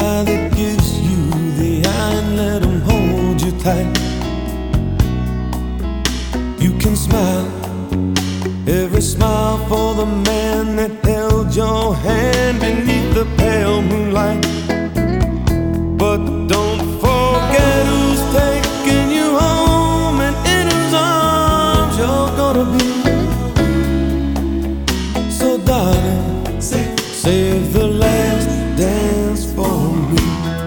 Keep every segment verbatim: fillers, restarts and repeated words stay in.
guy that gives you the eye and let him hold you tight. You can smile, every smile for the man that held your hand beneath the pale moonlight. But don't forget who's taking you home and in whose arms you're gonna be. So darling, save, save the last dance for me.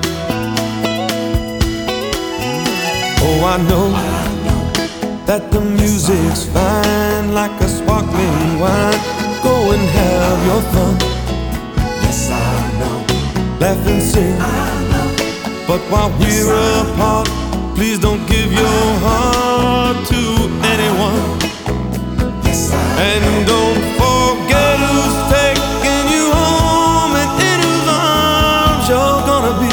Oh, I know that the music's fine, like a sparkling wine. Go and have your fun. Yes, I know. Laugh and sing. I know. But while we're yes, apart, please don't give your heart to anyone. Yes, I know. And don't forget who's taking you home and in whose arms you're gonna be.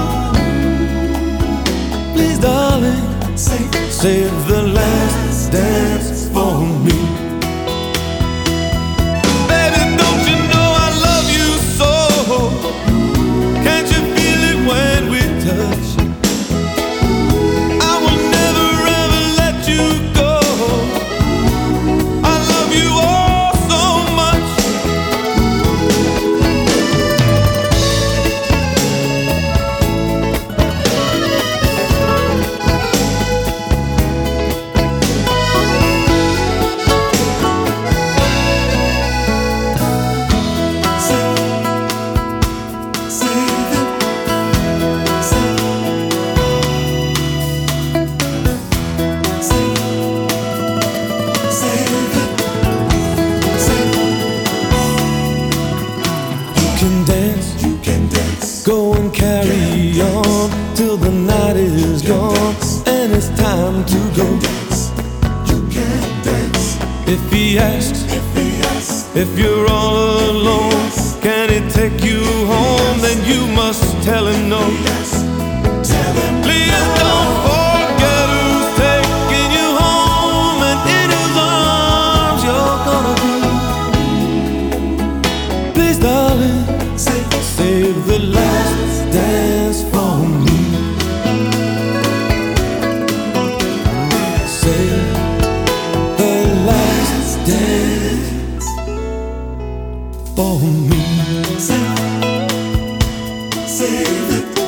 Please, darling, save, save the last dance for me. Baby, don't you know I love you so? Can't you feel it when we touch? I will never ever let you go. I love you all so much. You can dance, go and carry on till the night is gone and it's time to go. You can dance. If he asks, if you're all alone, can he take you home? Then you must tell him no. Please don't forget who's taking you home and in whose arms you're gonna be. Please, darling, save the last dance for me. Save the last dance for me. Save, save it.